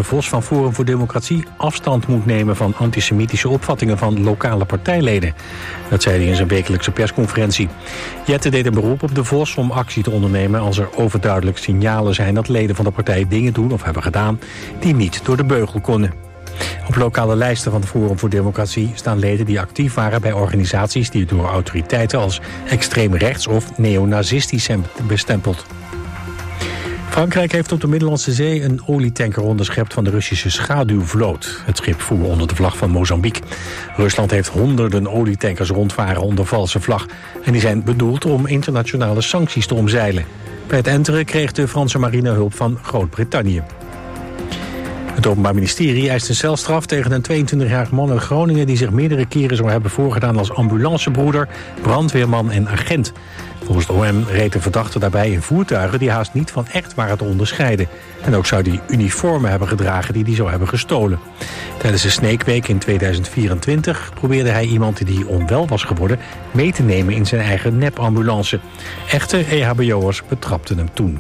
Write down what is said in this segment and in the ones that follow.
de Vos van Forum voor Democratie afstand moet nemen van antisemitische opvattingen van lokale partijleden. Dat zei hij in zijn wekelijkse persconferentie. Jette deed een beroep op de Vos om actie te ondernemen als er overduidelijk signalen zijn dat leden van de partij dingen doen of hebben gedaan die niet door de beugel konden. Op lokale lijsten van het Forum voor Democratie staan leden die actief waren bij organisaties die door autoriteiten als extreem rechts of neonazistisch zijn bestempeld. Frankrijk heeft op de Middellandse Zee een olietanker onderschept van de Russische schaduwvloot. Het schip voer onder de vlag van Mozambique. Rusland heeft honderden olietankers rondvaren onder valse vlag. En die zijn bedoeld om internationale sancties te omzeilen. Bij het enteren kreeg de Franse marine hulp van Groot-Brittannië. Het Openbaar Ministerie eist een celstraf tegen een 22-jarige man uit Groningen die zich meerdere keren zou hebben voorgedaan als ambulancebroeder, brandweerman en agent. Volgens de OM reed de verdachte daarbij in voertuigen die haast niet van echt waren te onderscheiden. En ook zou hij uniformen hebben gedragen die hij zou hebben gestolen. Tijdens de Snake Week in 2024 probeerde hij iemand die onwel was geworden mee te nemen in zijn eigen nepambulance. Echte EHBO'ers betrapten hem toen.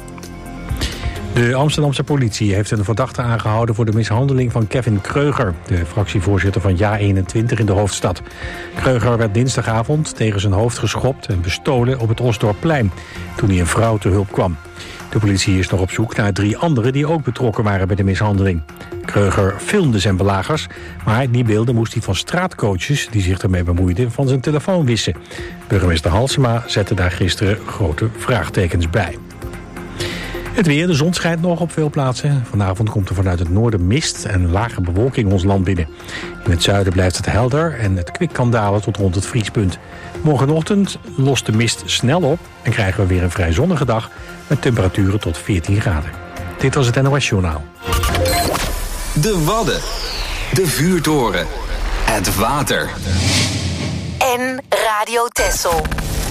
De Amsterdamse politie heeft een verdachte aangehouden voor de mishandeling van Kevin Kreuger, de fractievoorzitter van JA21 in de hoofdstad. Kreuger werd dinsdagavond tegen zijn hoofd geschopt en bestolen op het Osdorpplein, toen hij een vrouw te hulp kwam. De politie is nog op zoek naar 3 anderen die ook betrokken waren bij de mishandeling. Kreuger filmde zijn belagers, maar die beelden moest hij van straatcoaches die zich ermee bemoeiden van zijn telefoon wissen. Burgemeester Halsema zette daar gisteren grote vraagtekens bij. Het weer, de zon schijnt nog op veel plaatsen. Vanavond komt er vanuit het noorden mist en lage bewolking ons land binnen. In het zuiden blijft het helder en het kwik kan dalen tot rond het vriespunt. Morgenochtend lost de mist snel op en krijgen we weer een vrij zonnige dag met temperaturen tot 14 graden. Dit was het NOS Journaal. De Wadden, de vuurtoren, het water. En Radio Texel.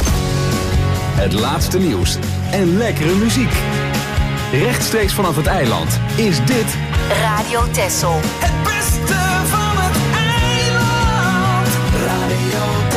Het laatste nieuws en lekkere muziek. Rechtstreeks vanaf het eiland is dit Radio Texel. Het beste van het eiland. Radio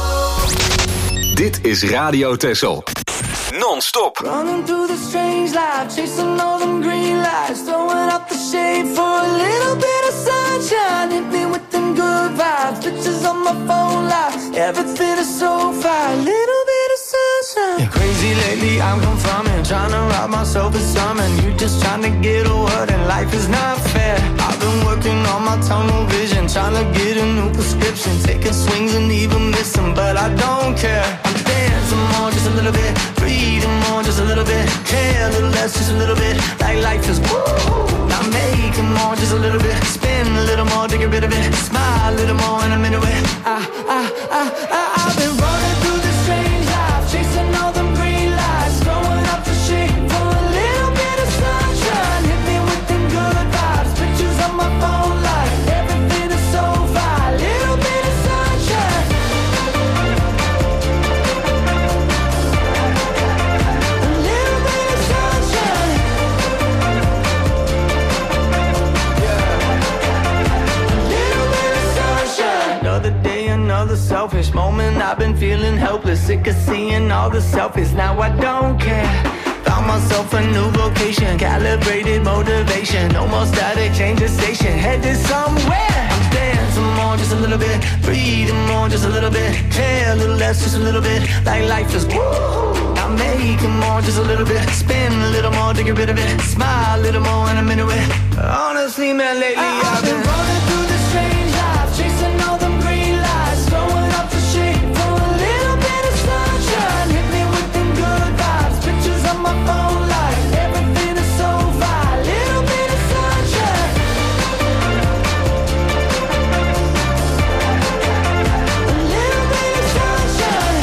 Texel. Dit is Radio Texel. Non-stop. Running through the strange life, chasing all them green lights, throwing up the shade for a little bit of sunshine. Hit me with them good vibes, pictures on my phone lights. Everything is so fine, little bit of sunshine. You're crazy lately, I'm confirming, trying to rob myself of something. You're just trying to get a word and life is not fair. I've been working on my tunnel vision, trying to get a new prescription, taking swings and even missing, but I don't care. I'm dancing more, just a little bit, breathing more, just a little bit, care a little less, just a little bit, like life is woo. Not making more, just a little bit, spin a little more to get rid of it, smile a little more and I'm into it. I've been running through this strange life, chasing all them green lights, throwing up the shade for a little bit of sunshine. Hit me with them good vibes, pictures on my phone light, everything is so fine, little bit of sunshine. A little bit of sunshine. A little bit of sunshine. Another day, another selfish moment. I've been feeling helpless, sick of seeing all the selfies. Now I don't care. Found myself a new vocation, calibrated motivation. No more static, change the station, headed somewhere. I'm dancing more, just a little bit, breathing more, just a little bit, care a little less, just a little bit, like life is woo. I'm making more, just a little bit, spin a little more to get rid of it, smile a little more and I'm into it. Honestly, man, lately I've been running through this strange life, chasing all them green lights, throwing up the shade for a little bit of sunshine. Hit me with them good vibes, pictures on my phone light, everything is so fine, little bit of sunshine. A little bit of sunshine.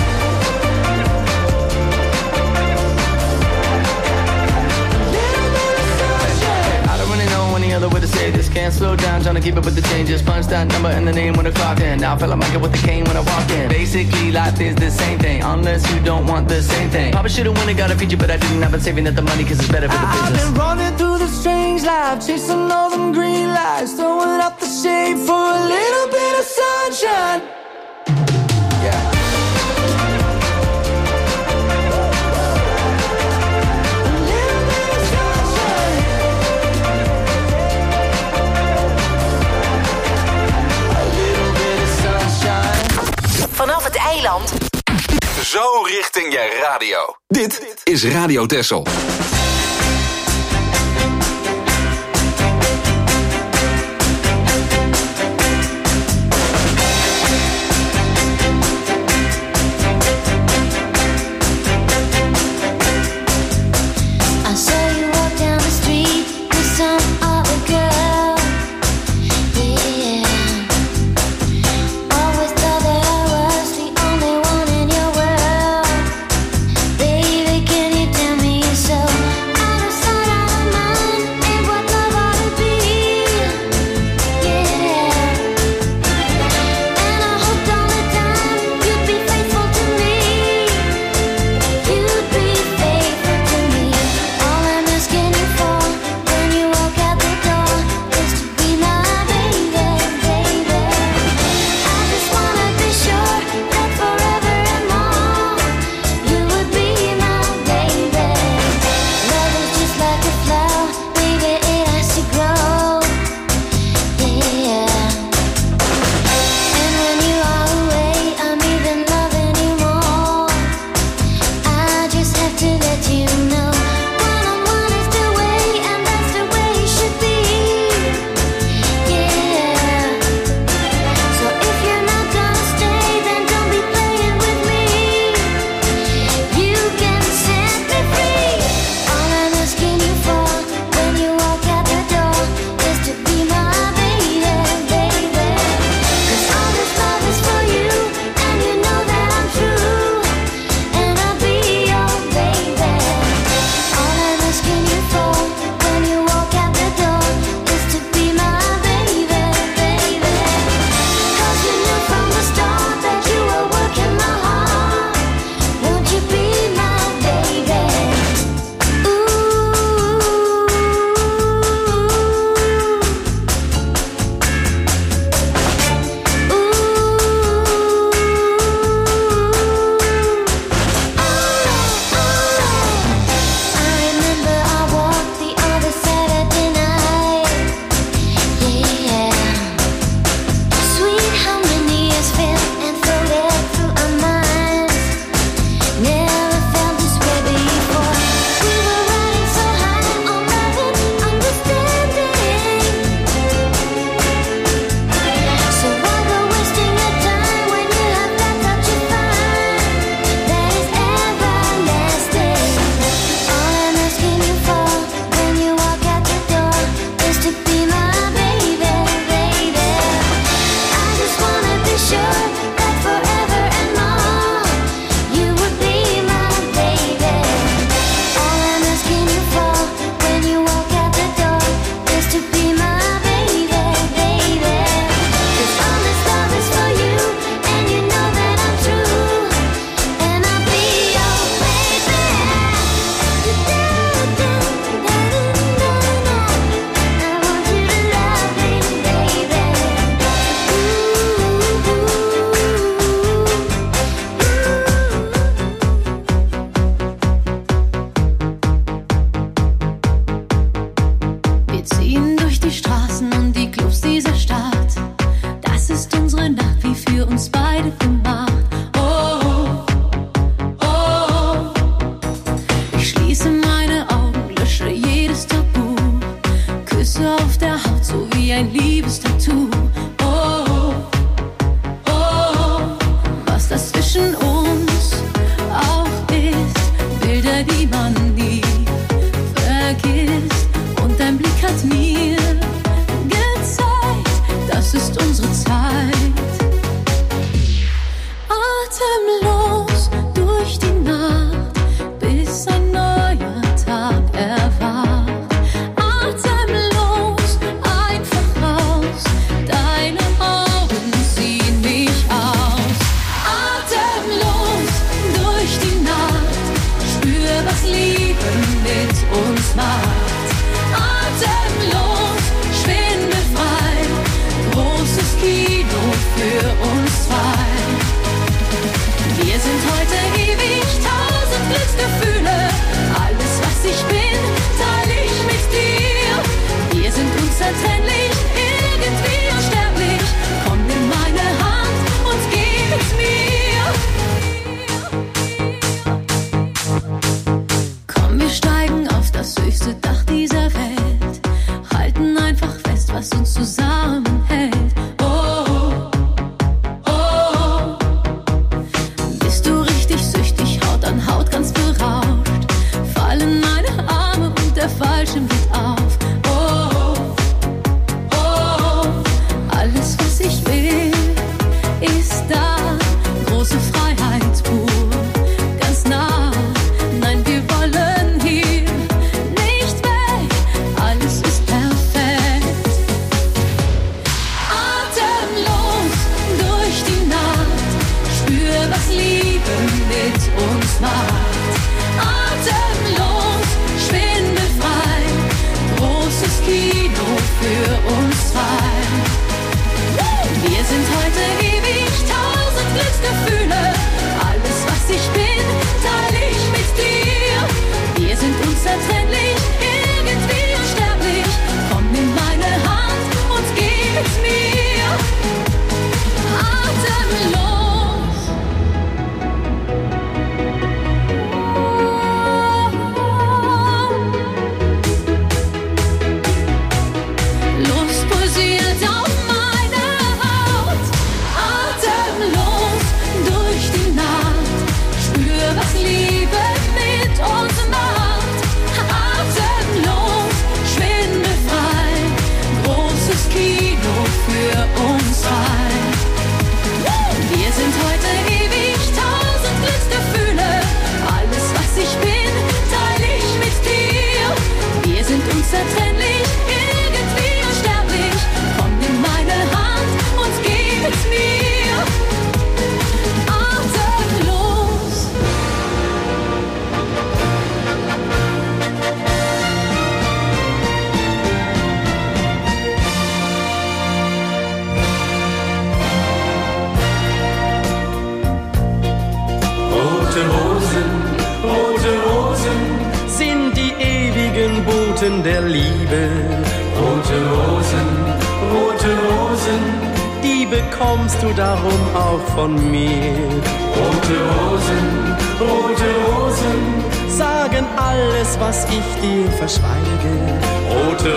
A little bit of sunshine. I don't really know any other way to say this. Can't slow down, trying to keep up with the changes. Punch that number and the name when I clock in. Now I feel like Michael with the cane when I walk in. Basically, life is the same thing, unless you don't want the same thing. Probably should've won and got a feature, but I didn't. I've been saving up the money cause it's better for the business. I've been running through the strange life, chasing all them green lights, throwing up the shade for a little bit of sunshine. Yeah. A little bit of sunshine. afstand. Zo richting je radio. Dit is Radio Texel. Atemlos, einfach raus, dein zielt auf meine Haut. Atemlos durch die Nacht, spür, was Liebe mit uns macht. Atemlos, schwindelfrei, großes Kino für uns zwei. Wir sind heute ewig, 1000 Glücksgefühle. Alles, was ich bin, teile ich mit dir. Wir sind unzertrennlich, irgendwie unsterblich. Komm, nimm meine Hand und gib es mir. Atemlos. Rote Rosen sind die ewigen Boten der Liebe. Rote Rosen, die bekommst du darum auch von mir. Rote Rosen, sagen alles, was ich dir verschweige. Rote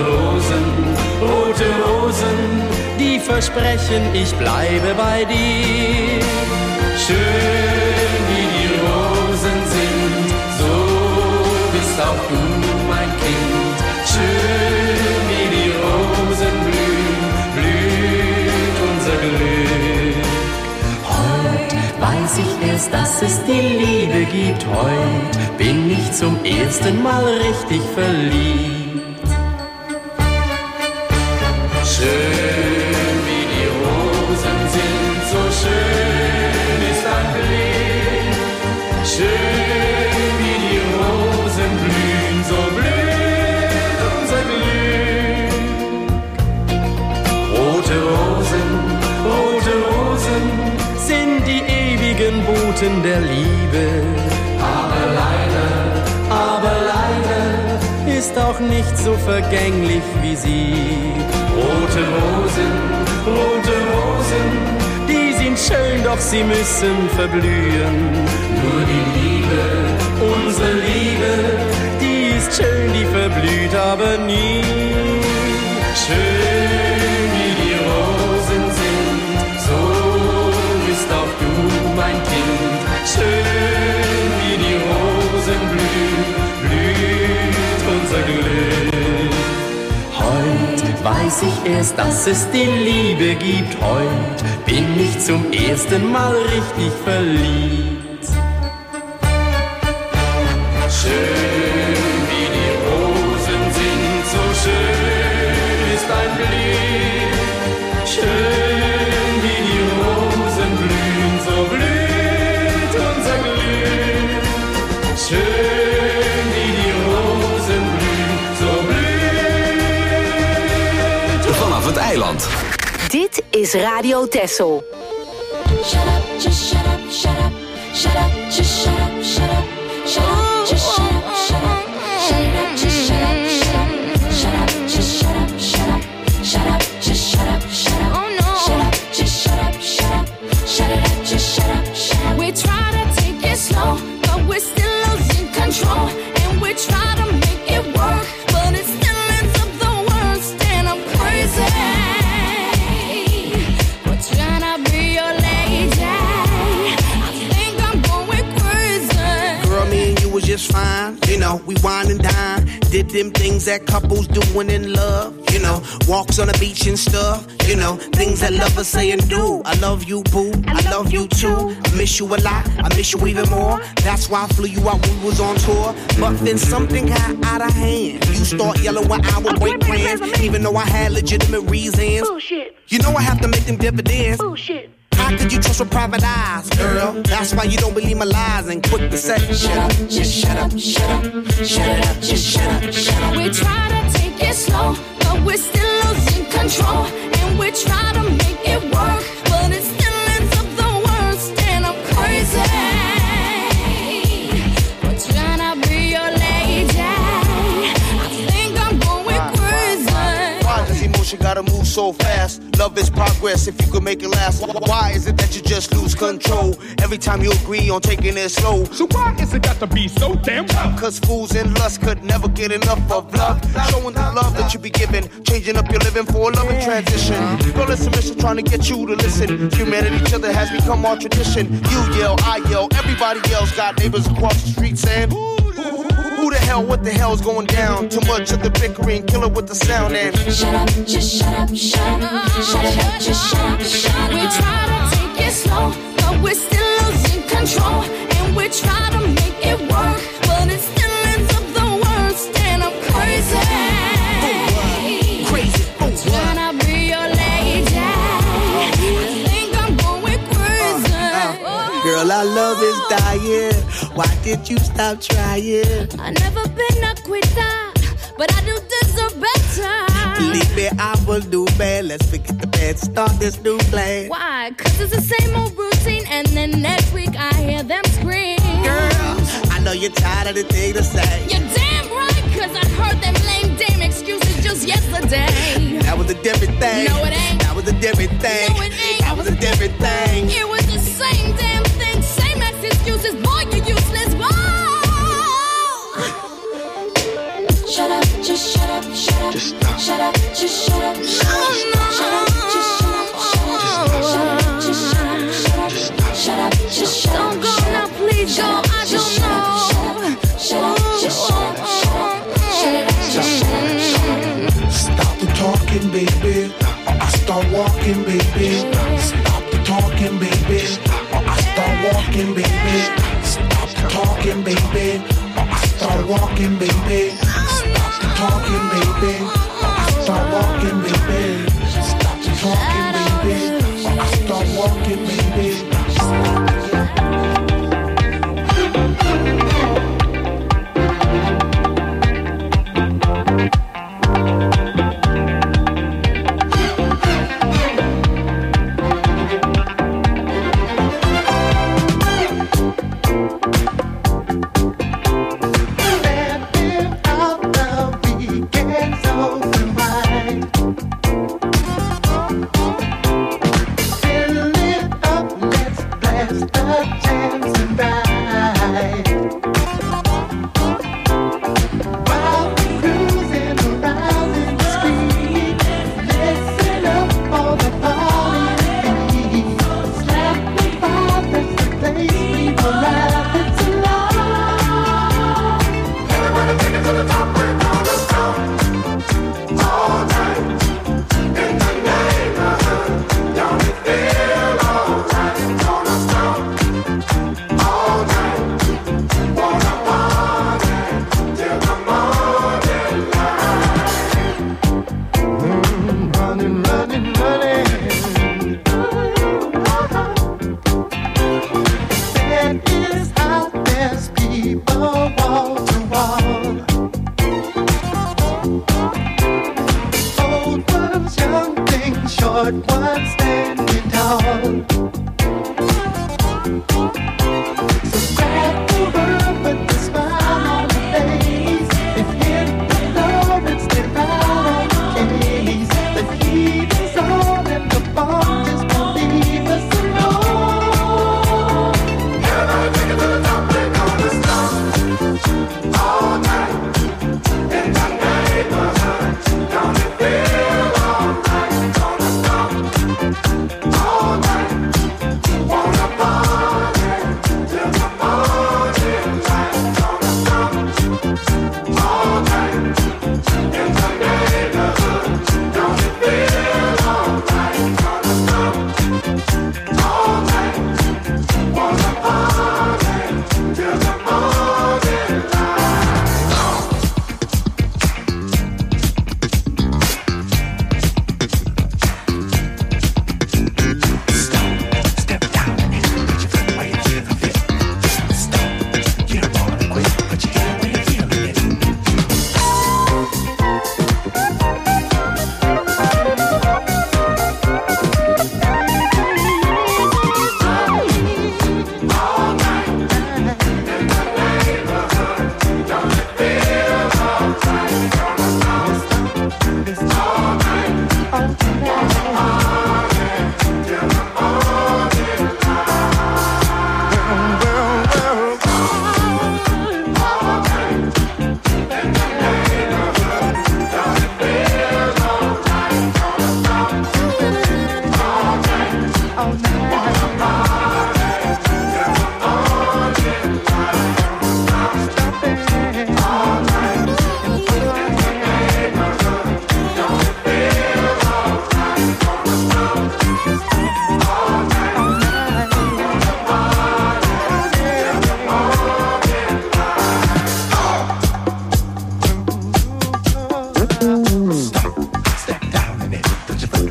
Rosen, die versprechen, ich bleibe bei dir. Schön wie die Rosen sind, so bist auch du mein Kind. Schön wie die Rosen blühen, blüht unser Glück. Heute weiß ich erst, dass es die Liebe gibt. Heute bin ich zum ersten Mal richtig verliebt. Schön wie die Rosen sind, so schön ist ein Blick. Schön wie die Rosen blühen, so blüht unser Glück. Rote Rosen sind die ewigen Boten der Liebe. Aber leider ist auch nicht so vergänglich wie sie. Rote Rosen, die sind schön, doch sie müssen verblühen. Nur die Liebe, unsere Liebe, die ist schön, die verblüht aber nie. Schön wie die Rosen sind, so bist auch du mein Kind. Schön wie die Rosen blühen, blüht unser Glück. Heute weiß ich erst, dass es die Liebe gibt. Heute bin ich zum ersten Mal richtig verliebt. Schön wie die Rosen sind, so schön ist ein Blick. Schön wie die Rosen blühen, so blüht unser Glück. Schön wie die Rosen blühen, so blüht. Vanaf het eiland. Dit is Radio Texel. Shut up, just shut up, shut up, shut up, just shut up, shut up, shut up, just shut up, shut up, shut up, just shut up, shut up, shut up, just shut up, shut up, shut up, just shut up, shut up, oh no, shut up, just shut up, shut up, shut it up, just shut up, shut up. We try to take it slow, but we're still losing control, and we try to make it work, but it still ends up the worst, and I'm crazy. We're trying to be your lady. I think I'm going crazy. Girl, me and you was just fine. You know, we wine and dine. Did them things that couples do when in love. You know, walks on the beach and stuff. You know, things that lovers say and do. I love you, boo. I love you too. I miss you a lot. I miss you even more. That's why I flew you out when we was on tour. But then something got out of hand. You start yelling when I would break plans, even though I had legitimate reasons. Bullshit. You know I have to make them dividends. Bullshit. How could you trust with private eyes, girl? That's why you don't believe my lies and quick to say, shut up, just shut up, shut up, shut it up, just shut up, shut up. We try to take it slow, but we're still losing control, and we try to make it work, but it still ends up the worst, and I'm crazy. We're trying to be your lady. I think I'm going crazy. Why does he move emotion gotta move so fast. Love is progress if you could make it last. Why is it that you just lose control every time you agree on taking it slow? So why is it got to be so damn tough? Cause fools in lust could never get enough of love. Showing the love that you be giving, changing up your living for a loving transition. Girl, it's a mission trying to get you to listen. Humanity, each other has become our tradition. You yell, I yell, everybody else got neighbors across the street saying, who the hell, what the hell's going down? Too much of the bickering, kill it with the sound and Shut up, just shut up, shut up. Shut up, just shut up, shut up. We try to take it slow, but we're still losing control. And we try to make it work, but it still ends up the worst. And I'm crazy. crazy. Can I be your lady? I think I'm going crazy. Girl, our love is dying. Why did you stop trying? I never been a quitter, but I do deserve better. Believe me, I will do bad. Let's forget the bad, start this new plan. Why? Cause it's the same old routine, and then next week I hear them scream. Girl, I know you're tired of the thing to say. You're damn right, cause I heard them lame damn excuses just yesterday. That was a different thing. No, it ain't. That was a different thing. No, it ain't. That was a different thing. It was the same damn thing, same ass excuses. Boy, you useless. Whoa! Shut up, just shut up, shut up. Just stop. Shut up, just shut up, shut up. Shut up, just shut up, shut up. Just shut up, shut up, shut up. Shut up, just shut up. Don't go now, please go. I don't know. Shut up, just shut up, shut up. Shut up, just shut up, shut up. Stop the talking, baby. Or I start walking, baby. Stop the talking, baby. Or I start walking, baby. Stop the talking, baby. Or I start walking, baby. Stop the talking, baby. Or I start walking, baby. Stop the talking, baby. Or I start walking, baby.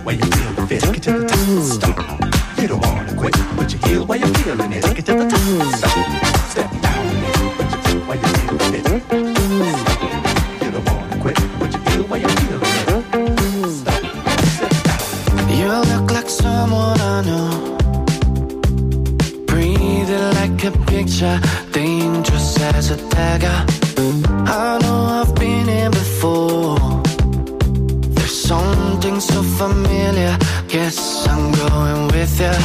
while you feel the fit. Take it to the top. Stop. You don't wanna quit. Put your heel while you're feeling it. Take it to the top. Stop. Step down. Put your foot while you feel the fit. Stop. You don't wanna quit. Put your heel while you're feeling it. Stop. Step down. You look like someone I know. Breathing like a picture, dangerous as a dagger. I know I've been here before. There's something so familiar. Guess I'm going with ya.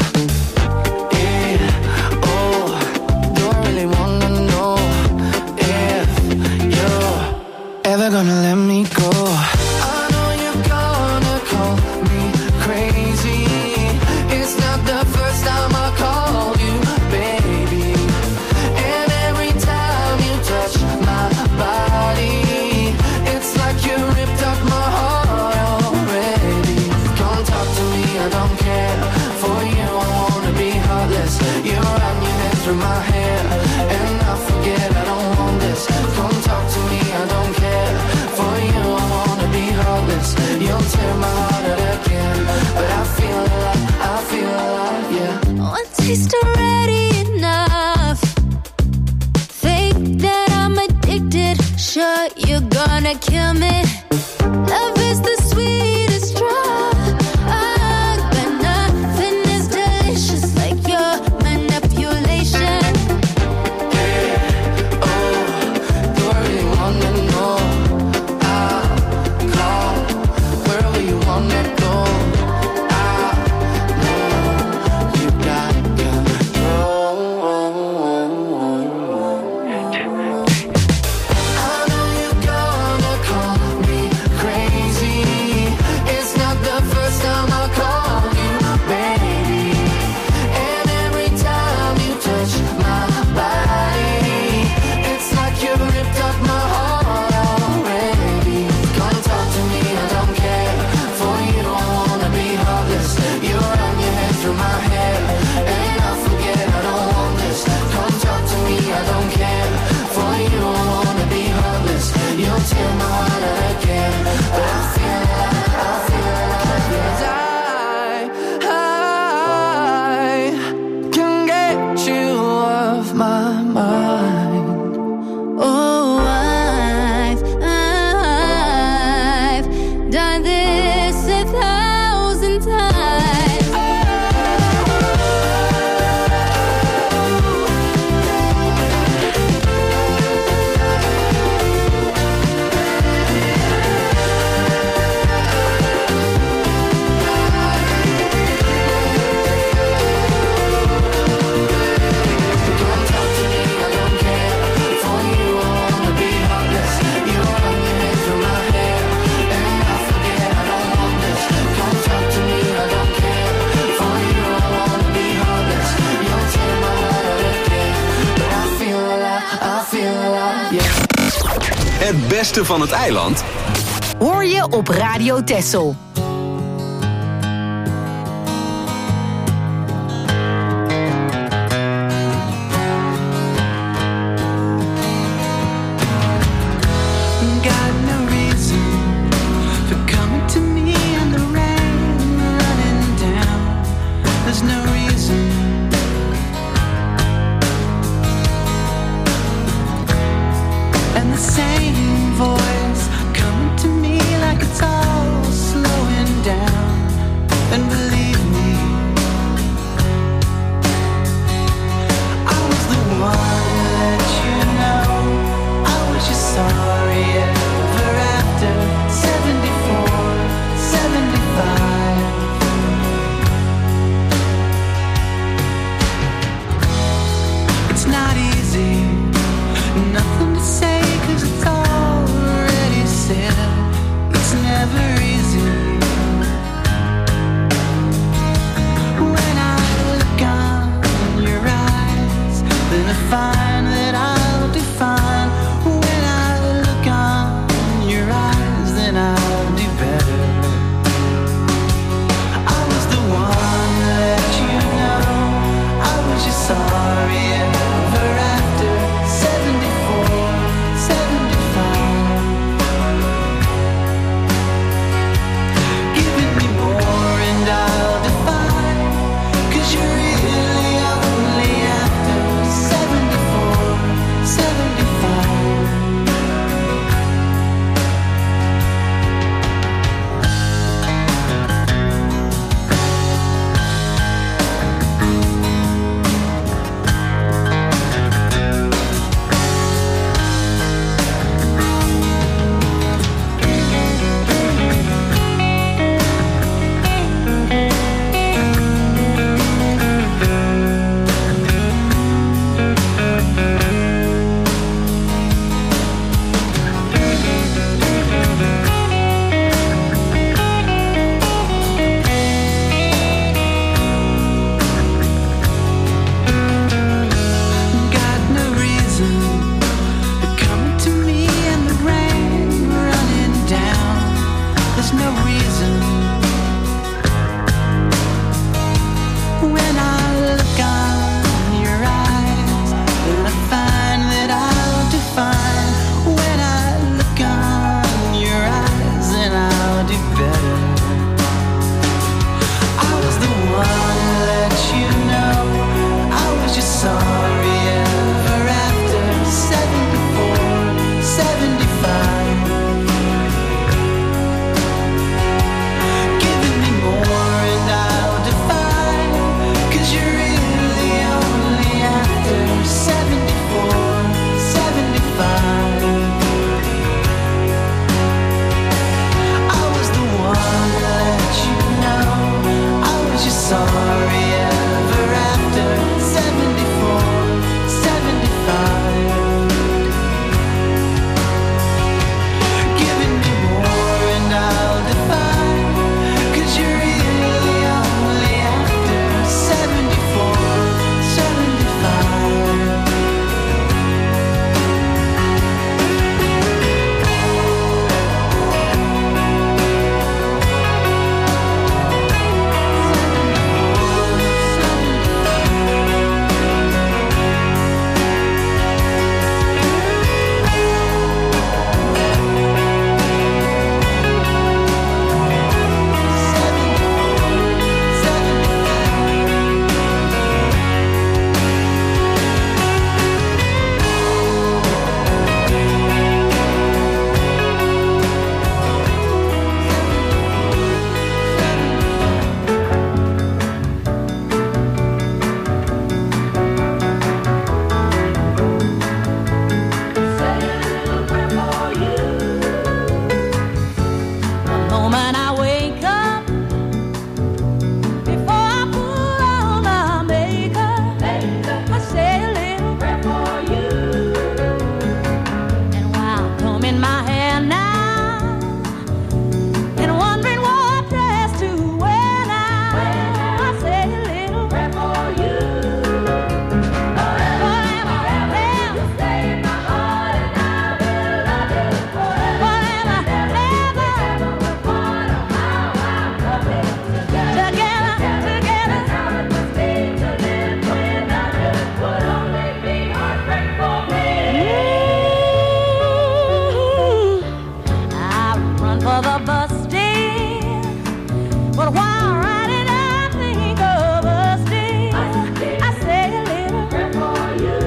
Yeah, oh, don't really wanna know if you're ever gonna let me go. I know you're gonna call me crazy. It's not the first time I called you, baby. And every time you touch my body, it's like you ripped up my heart already. Come talk to me, I don't care. For you, I wanna be heartless. You run your hands through my hair, and I forget I don't want this. Come talk to me, I don't care. For you, I wanna be heartless. You'll tear my heart out again, but I feel alive, yeah. One taste already enough. Think that I'm addicted. Sure, you're gonna kill me. Love is the sweetest drug. But nothing is delicious like your manipulation. Yeah, oh, do I really wanna know? I'll call wherever you wanna go. I know you got control. I know you're gonna call me crazy. It's not the first time I called you, baby. And every time you touch my body, it's like you ripped up my heart already. Come talk to me, I don't care. For you, I wanna be heartless. You run your hands through my hair, and I forget I don't want this. Come talk to me, I don't care. For you, I wanna be heartless. You'll tear my heart out again, but I feel alive, yeah. I can get you off my mind. Oh, I've done this 1,000 times. Come talk to me, I don't care. For you, I wanna be heartless. You run your hands through my hair, and I forget I don't want this. Come talk to me, I don't care. For you, I wanna be heartless. You'll tear my heart out again, but I feel alive, yeah. Het beste van het eiland Hoor je op Radio Texel. Got no reason for coming to me in the rain, running down. There's no reason. And the same voice coming to me like it's all slow But while riding, I think of us things. I say a little prayer for you.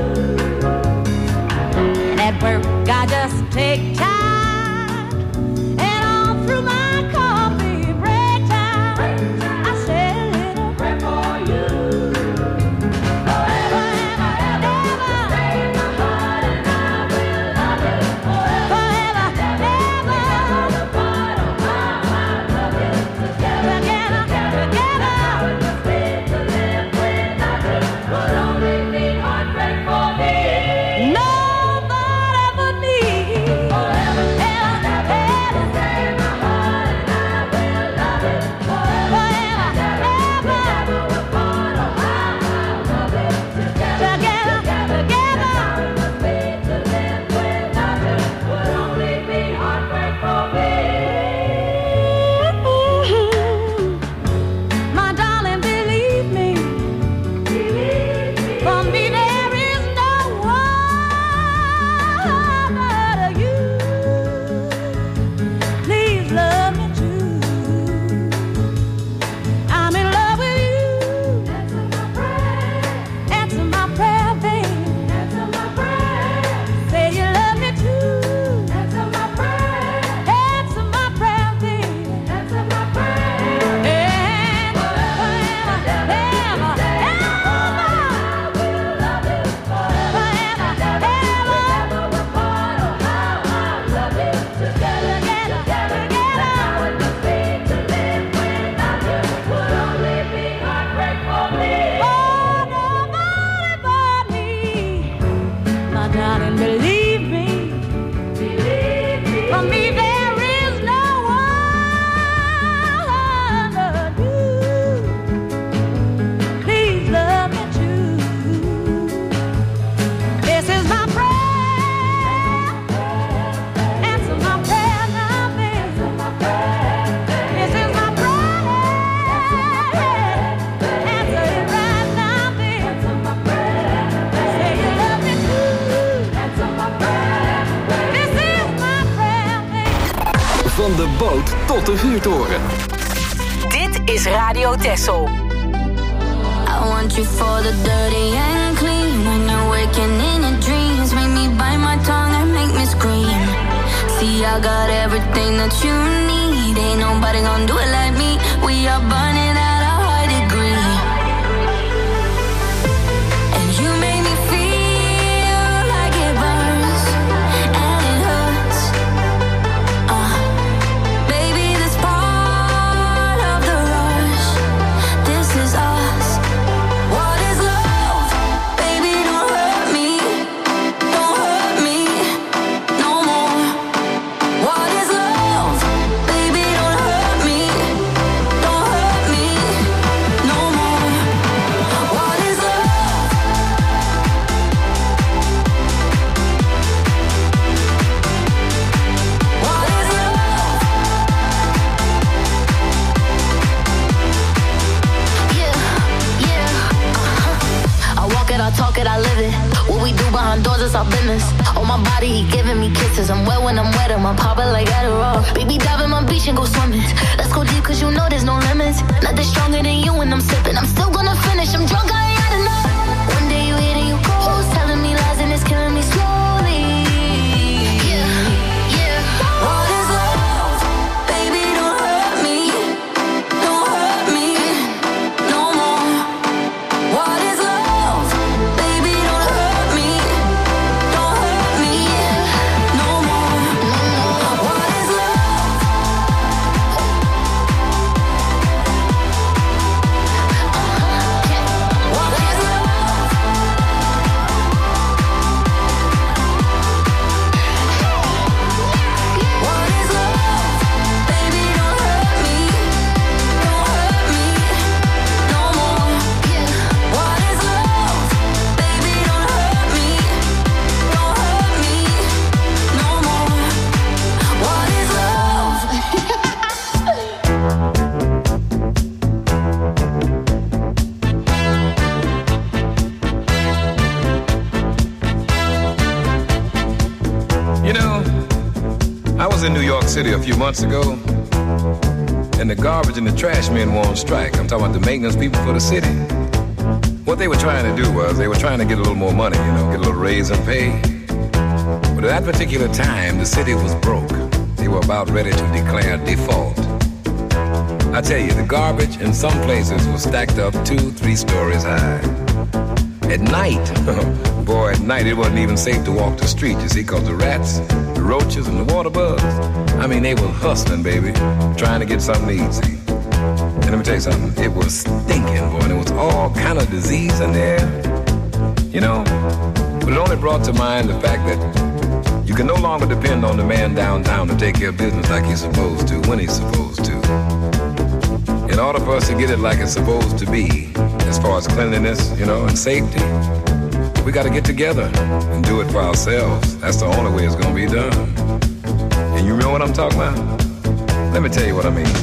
And at work, I just take time, and all through my coffee break time, I say a little prayer for you. Forever and ever, stay in my heart, and I will love you forever and ever. The part of my heart, love you together, together. It must be to live without you would only be heartbreak for me. Nobody but me. Forever and ever, stay in my heart, and I will love you forever and ever. The part of my heart, love you together, together. It must be to live without you would only be heartbreak for me. My darling, believe me. For me there is no one but you. Please love me too. I'm in love with you. Answer my prayer, babe. Answer my prayer. Say you love me too. Answer my prayer. Answer my prayer, babe. Answer my prayer. And forever, ever, ever, I will love you forever and ever. The part of my heart, love you together, together. It must be to live without you would only be heartbreak for me. Oh, nobody but me. My darling, believe me. For me there is no one but you. Please love me too. This is my prayer. Answer my prayer now, babe. This is my prayer. Answer it right now, babe. Say you love me too. Answer my prayer. This is my prayer, babe. Van de boot tot de vuurtoren. Dit is Radio Texel. I want you for the dirty and clean. When you're waking in your dreams, make me bite my tongue and make me scream. See, I got everything that you need. Ain't nobody gonna do it like me. We are burning at a high degree. And you make me feel like it burns and it hurts. Baby, this part of the rush. This is us. What is love? Baby, don't hurt me. Don't hurt me no more. What is love? Baby, don't hurt me. Don't hurt me no more. What is love? What is love? Yeah. I walk it, I talk it, I live it. What we do behind doors is our business. On my body, he giving me kisses. I'm wet when I'm wet, I'm popping like Adderall. Baby, dive in my beach and go swimming. Let's go deep, cause you know there's no limits. Nothing stronger than you when I'm sipping. I'm still gonna finish, I'm drunk, I ain't had enough. One day you hit and you close, telling me lies and it's killing me slowly. Yeah. What is love? Baby, don't hurt me. Don't hurt me no more. What is love? Baby, don't hurt me. Don't hurt me no more. What is love? What is was in New York City a few months ago, and the garbage and the trash men were on strike. I'm talking about the maintenance people for the city. What they were trying to do was they were trying to get a little more money, you know, get a little raise in pay. But at that particular time, the city was broke. They were about ready to declare default. I tell you, the garbage in some places was stacked up 2-3 stories high. At night, boy, at night it wasn't even safe to walk the street, you see, because the rats, the roaches, and the water bugs, I mean, they were hustling, baby, trying to get something to eat, see. And let me tell you something, it was stinking, boy, and there was all kind of disease in there, you know. But it only brought to mind the fact that you can no longer depend on the man downtown to take care of business like he's supposed to, when he's supposed to. In order for us to get it like it's supposed to be, as far as cleanliness, you know, and safety, we got to get together and do it for ourselves. That's the only way it's going to be done. And you know what I'm talking about? Let me tell you what I mean.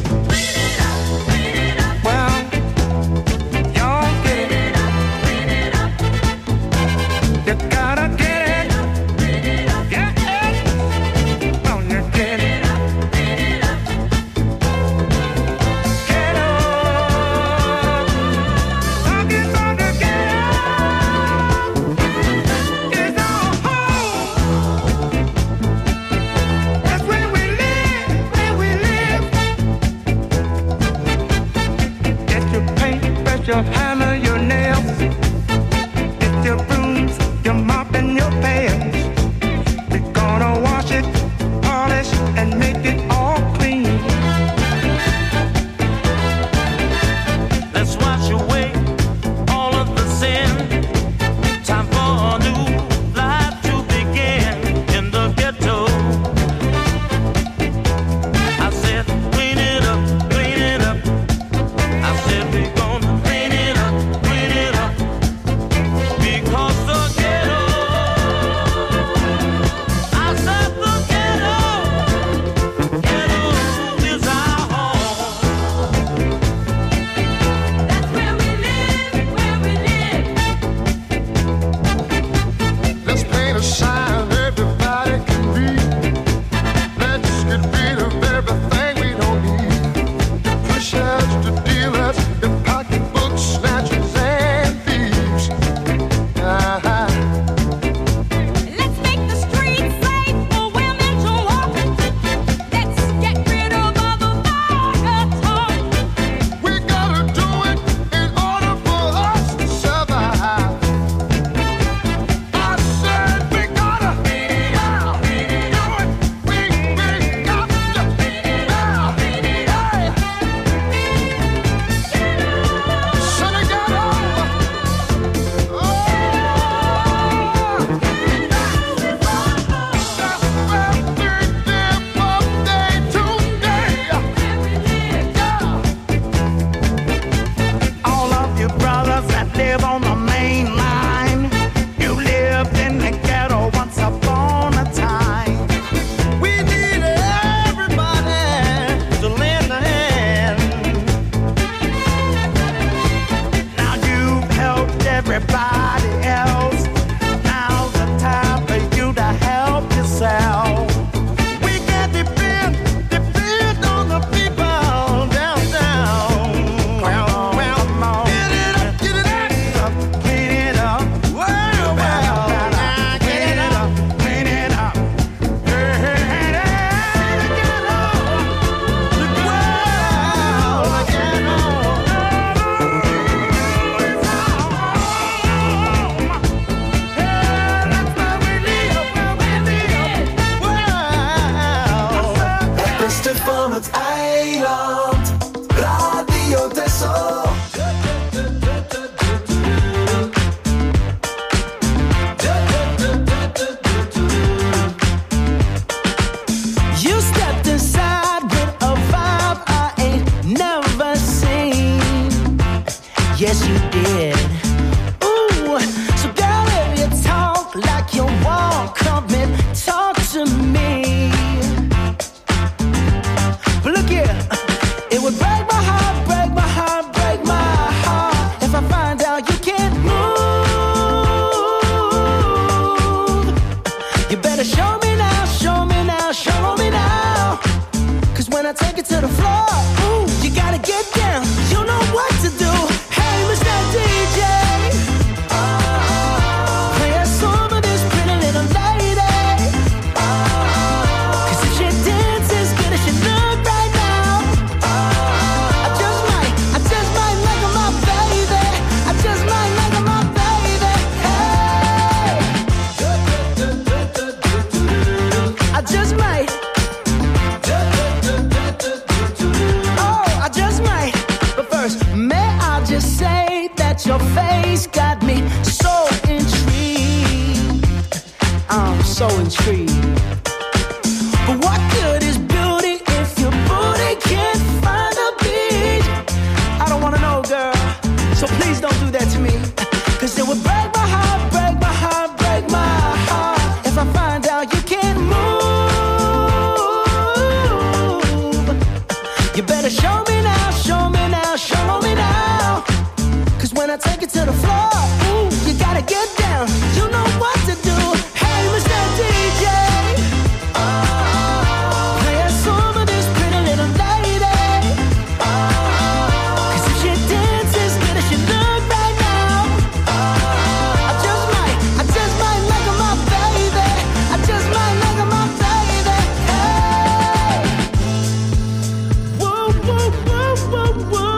Your hammer, your nails, it's your brooms, your mop and your pans. We're gonna wash it, polish and make it all clean. Let's wash away all of the sin. Time for a new life to begin in the ghetto. I said clean it up, clean it up. I said we're gonna yes you did. Ooh, so girl, if you talk like you want, come and talk to me. But look here, it would break my heart, break my heart, break my heart if I find out you can't move. You better show me now, show me now, show me now. 'Cause when I take it to the floor, ooh, your face got me so intrigued. I'm so intrigued. But what good is beauty if your booty can't find the beat? I don't wanna know, girl, so please don't do that to me. Cause it would break my heart, break my heart, break my heart if I find out you can't move. You better show me now, show me now, show me now. Cause when I take it to the floor, ooh, you gotta get down. You know what to do. Hey, Mr. DJ, play a song for this pretty little lady. Cause if she dances good as she look right now, I just might make her my baby. I just might make her my baby. Hey, whoa, whoa, whoa, whoa, whoa.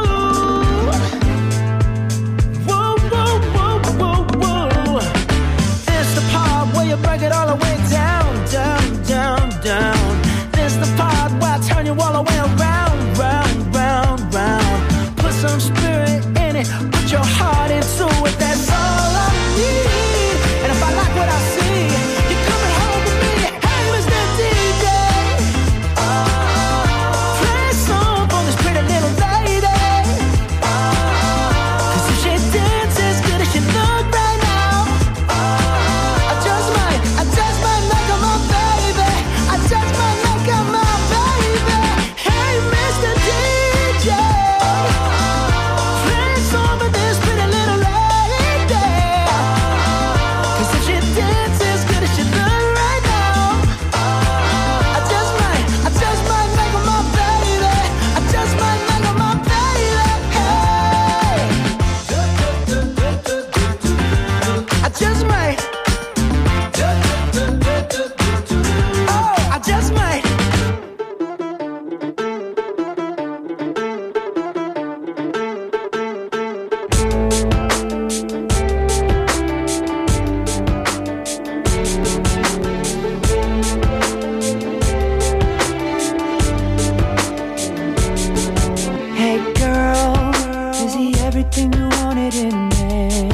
Whoa, whoa, whoa, whoa, whoa. This the part where you break it all the way down, down, down, down. This the part where I turn you all the way around, round, round, round. Put some spirit in it, put your heart into it. That's all I need. And if I like what I see, you're coming home with me. Hey, Mr. DJ, play a song for this pretty little lady. Cause if she dances good as she look right now, I just might make her my baby. I just might make her my baby. Hey, Mr. DJ, play a song for this pretty little lady. Cause if she dances good as she look right now, I just might make her my baby. I just might make her my baby. Hey, I just might. Oh, I just might. Hey girl, is he everything you wanted in me?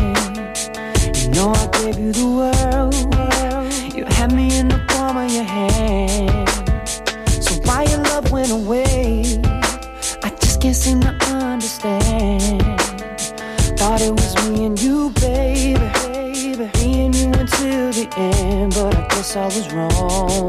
You know I gave you the world. You had me in the palm of your hand. So why your love went away? I just can't seem to understand. Thought it was me and you, baby. Me and you until the end, but I guess I was wrong.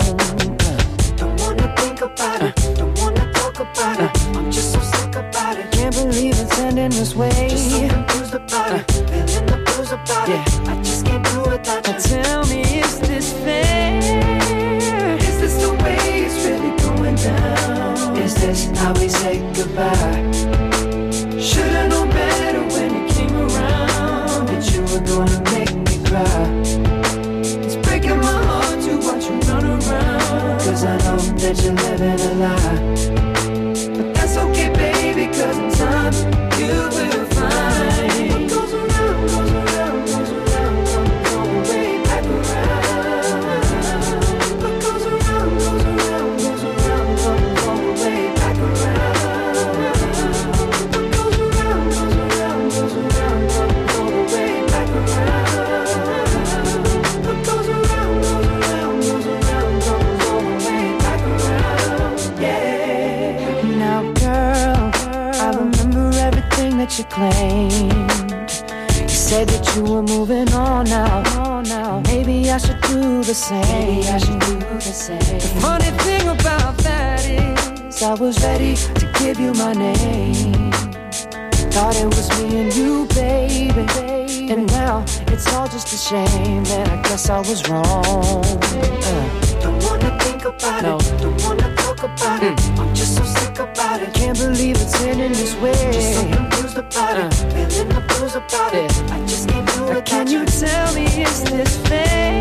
Don't wanna think about it, don't wanna talk about it. I'm just so sick about it. Can't believe it's ending this way. Just so confused about it, feeling the blues about it. I just can't do it without you. Tell me, is this fair? Is this the way it's really going down? Is this how we say goodbye? Should've known better when you came around that you were gonna make me cry. It's breaking my heart to watch you run around, cause I know that you're living a lie. But that's okay, baby, cause in time you will find what goes around, goes around, goes around, come way back around. What goes around, goes around, goes around, come way back around. What goes around, goes around, goes around, come way back around. What goes around, goes around, goes around, come way back around. Yeah. Now, girl, I remember everything that you claimed. You said that you were moving on now. Maybe I should do the same. The funny thing about that is I was ready to give you my name. Thought it was me and you, baby. And now it's all just a shame, and I guess I was wrong. Don't wanna think about it, don't wanna talk about it. I'm just so sick about it. Can't believe it's ending this way. Just so confused about it, feeling the blues about it. I just can't do it. Can you tell me, is this fair?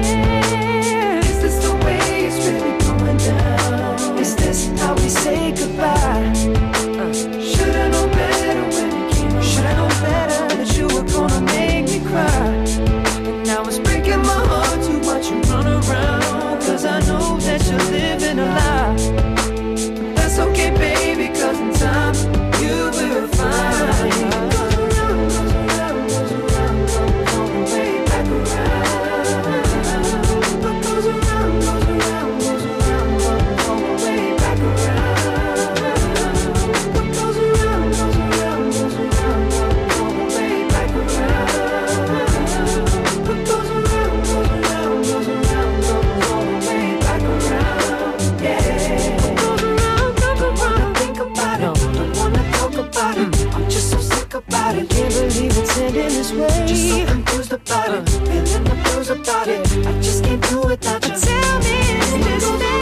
Is this the way it's really going down? Is this how we say goodbye? Should've known better when you came around. Should've known better that you were gonna make me cry. And now it's breaking my heart to watch you run around, cause I know that you're living a lie. But that's okay, baby, cause in time you will find. Goes around, goes around, goes around. in this way. Just so confused about it, feeling the blues about it. I just can't do it without you. But tell me, is this fair?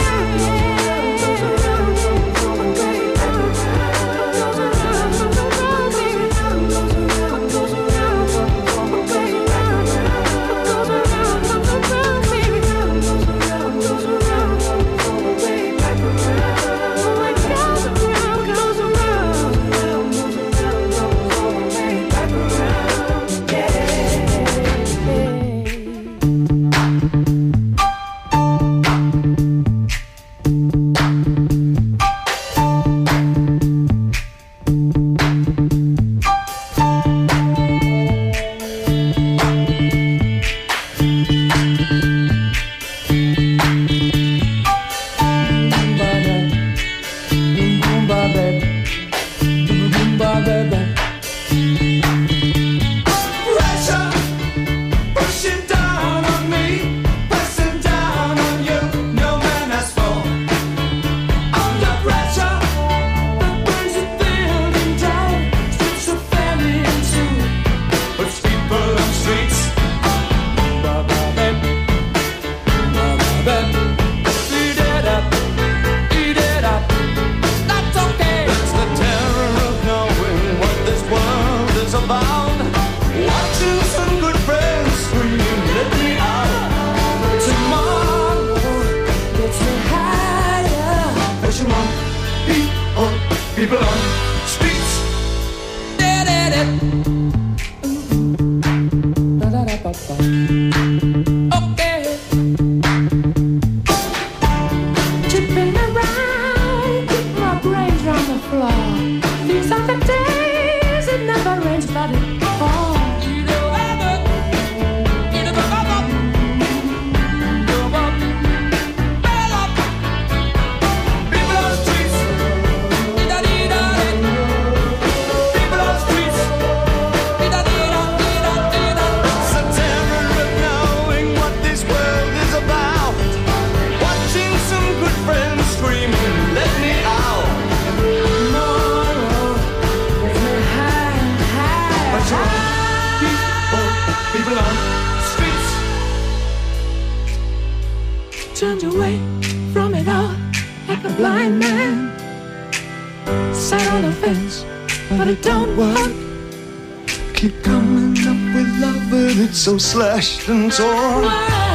So slashed and torn.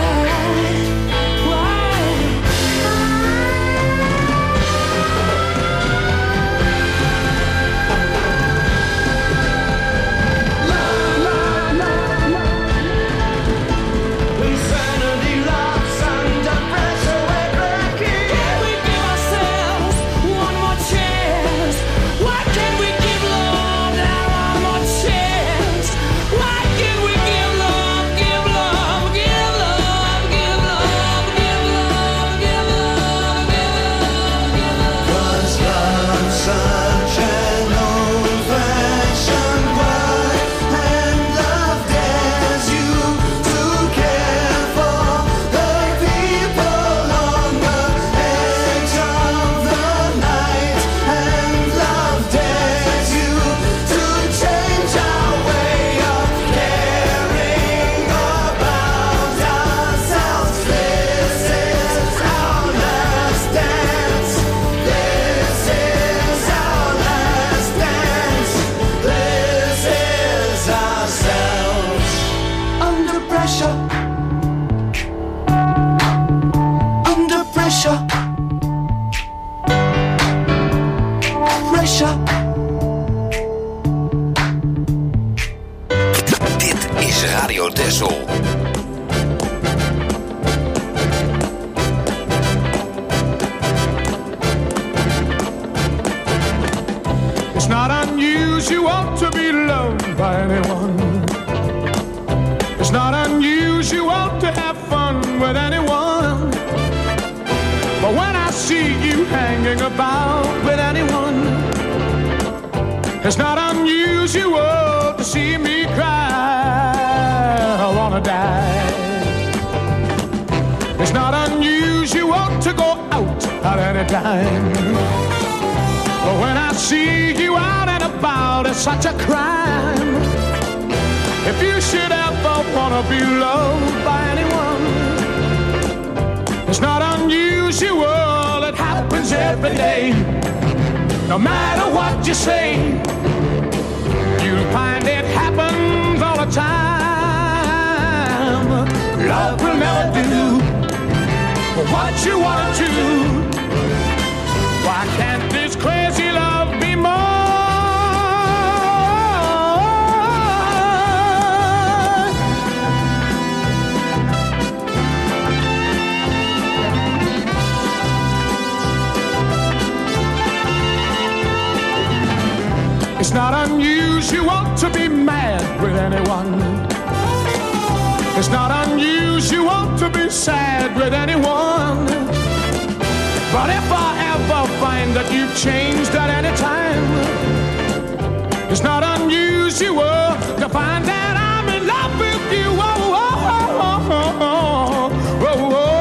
It's not unusual to see me cry. I wanna die. It's not unusual to go out at any time. But when I see you out and about, it's such a crime. If you should ever wanna be loved by anyone, it's not unusual, it happens every day. No matter what you say, you'll find it happens all the time. Love will never do what you want to. Why can't this crazy love be more? It's not unusual to be mad with anyone. It's not unusual to be sad with anyone. But if I ever find that you've changed at any time, it's not unusual to find that I'm in love with you. Oh, oh, oh, oh, oh, oh, oh, oh.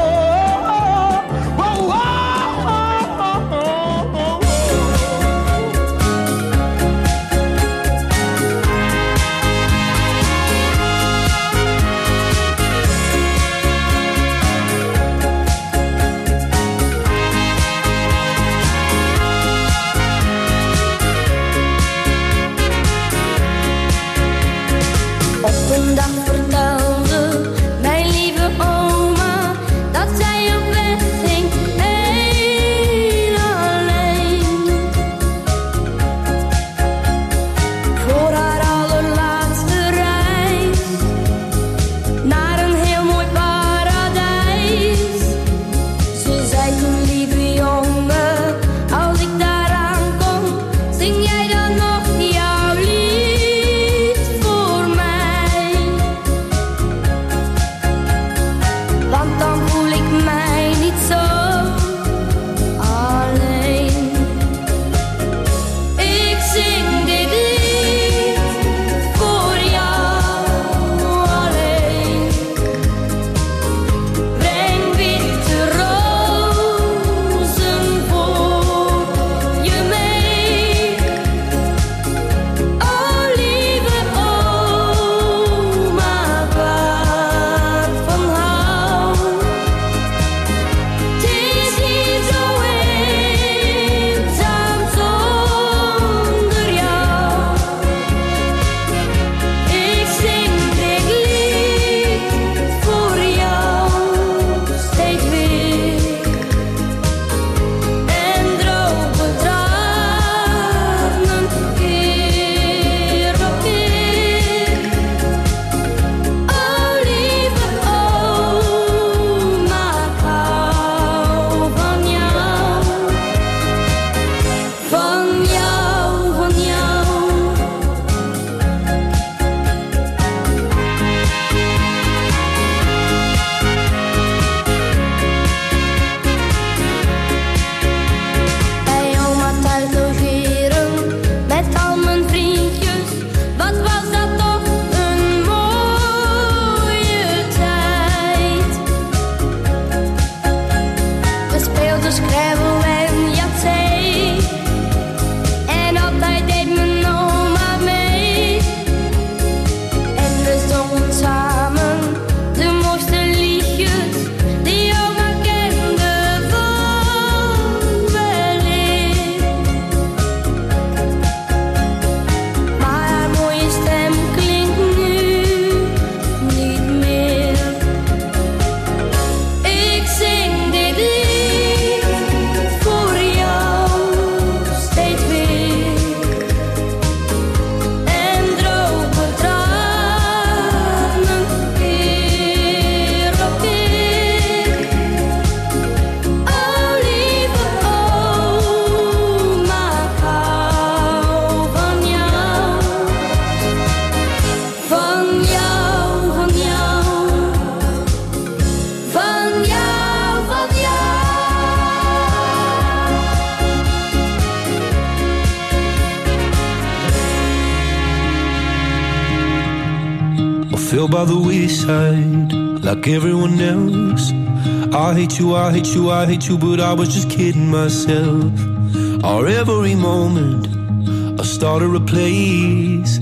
fell by the wayside like everyone else. I hate you, I hate you, I hate you, but I was just kidding myself. Or every moment I started a place, 'cause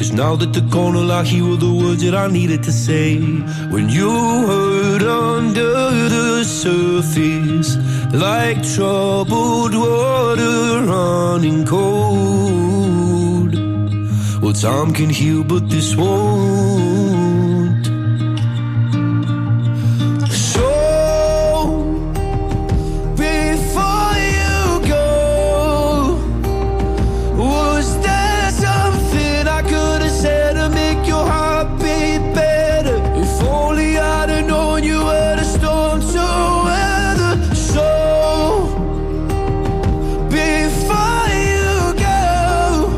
'Cause now that they're gone, all I hear were the words that I needed to say. When you hurt under the surface, like troubled water running cold. Well, time can heal, but this won't. So, before you go, was there something I could have said to make your heart beat better? If only I'd have known you were the storm to weather. So, before you go,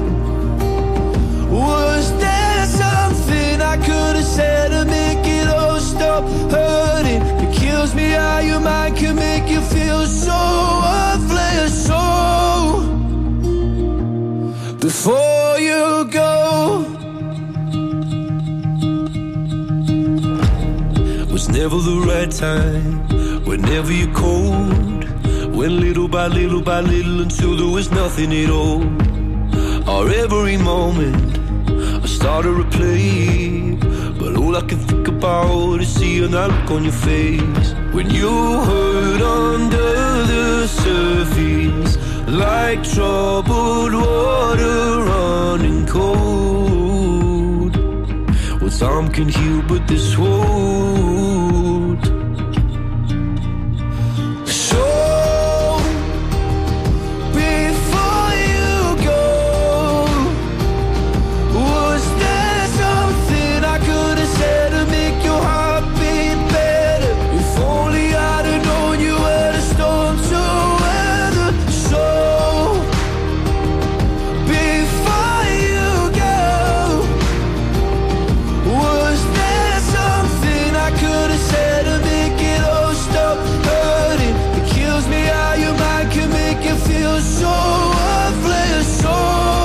was there something I could have said to make it all stop hurting? It kills me how your mind can make you feel so worthless. So, before you go, was never the right time, whenever you're cold, went little by little by little until there was nothing at all. Or every moment I start to replay, but all I can think about is seeing that look on your face. When you hurt under the surface, like troubled water running cold. Well, time can heal, but this won't. So, before you go, was there something I could have said to make your heart beat better? If only I'd have known you were the storm to weather. So, before you go, was there something I could have said to make it all stop hurting? It kills me how your mind can make you feel so worthless. So,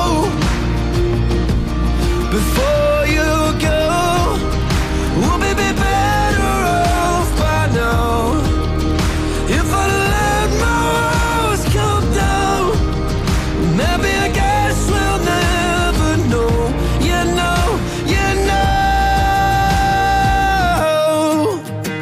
before you go, we'll be better off by now. If I let my walls come down, maybe I guess we'll never know. You know, you know.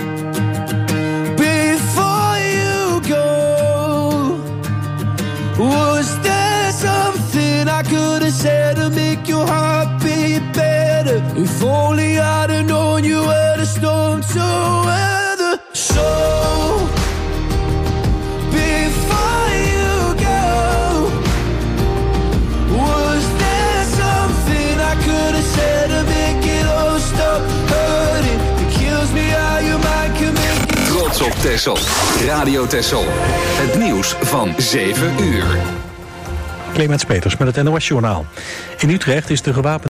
Before you go, was there something I could have said to make your heart beat better? If only I'd have known you were the storm to weather. So, before you go, was there something I could have said to make it all stop hurting? It kills me how your mind can make it. Trots op Texel. Radio Texel. Het nieuws van 7 uur. Clemens Peters met het NOS Journaal. In Utrecht is de gewapende